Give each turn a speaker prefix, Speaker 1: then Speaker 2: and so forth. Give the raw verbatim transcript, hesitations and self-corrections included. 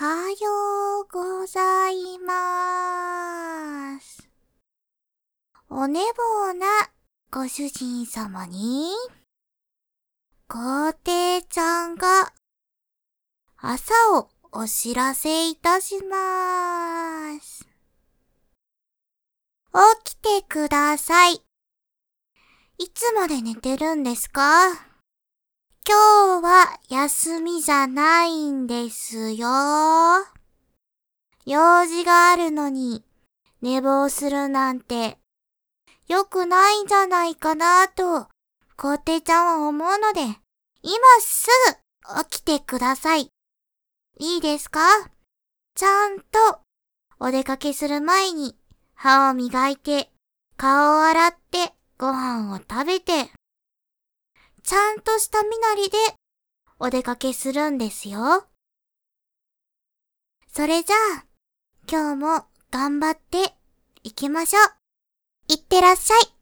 Speaker 1: はようございます。お寝坊なご主人様に、皇帝ちゃんが朝をお知らせいたします。起きてください。いつまで寝てるんですか？今日は休みじゃないんですよ。用事があるのに寝坊するなんて良くないんじゃないかなと皇帝ちゃんは思うので、今すぐ起きてください。いいですか？ちゃんとお出かけする前に歯を磨いて、顔を洗ってご飯を食べて、ちゃんとした身なりでお出かけするんですよ。それじゃあ、今日も頑張っていきましょう。いってらっしゃい。